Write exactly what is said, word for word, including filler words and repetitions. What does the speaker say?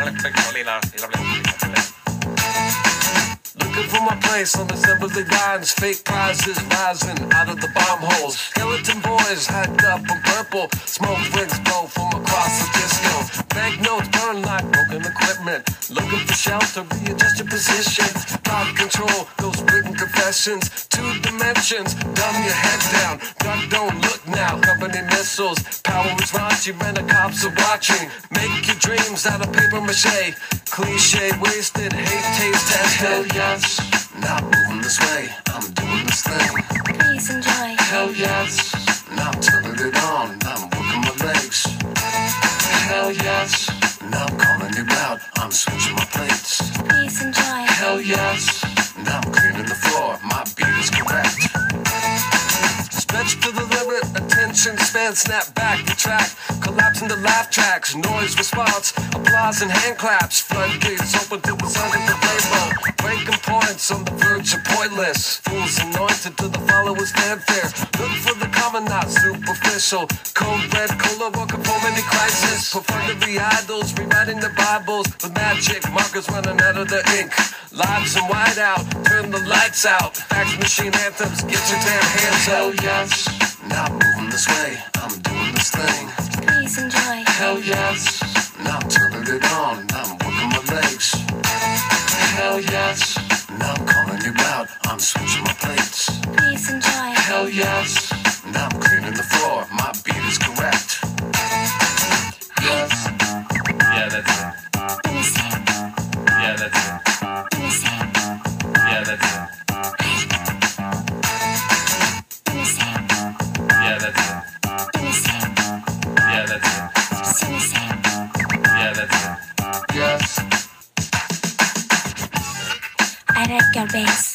respecto, Lila, y la hablemos. Looking for my place on assembly lines. Fake prizes rising out of the bomb holes. Skeleton boys hyped up in purple. Smoke rings blow from across the disco. Banknotes burn like broken equipment. Looking for shelter, readjust your position. God control, those written confessions. Two dimensions, dumb your head down. Duck, don't look now, company missiles. Power is raunchy when the cops are watching. Make your dreams out of paper mache. Cliche, wasted, hate, taste, test, hell yes. Not moving this way, I'm doing this thing. Please enjoy. Hell yes. Now I'm turning it on, now I'm working my legs. Hell yes. Now I'm calling you out, I'm switching my plates. Please enjoy. Hell yes. Now I'm cleaning the floor, my beat is correct. Stretch to the limit, attention span, snap back, retract, collapse into laugh tracks, noise response, applause and hand claps, floodgates open to the sound of the rainbow, breaking points on the verge of pointless, fools anointed to the followers' fanfare, look for the common, not superficial, cold red cola, welcome for many crisis, profundity idols, rewriting the Bibles, with magic markers running out of the ink, lives in whiteout, turn the lights out, fax machine anthems, get your damn hands out, yes. Not moving this way, I'm doing this thing. Please enjoy. Hell yes. Now I'm turning it on, now I'm working my legs. Hell yes. Now I'm calling you out, I'm switching my plates. Please enjoy. Hell yes. Now I'm cleaning the floor, my beat is correct. Yes. Yeah, that's it. Let me see. Yeah, that's it. Let me see. Yeah, that's it. Let me see. Yeah, that's it. Let me see. Yeah, that's it. Just let me see. Yeah, that's it. Yes. I like your bass.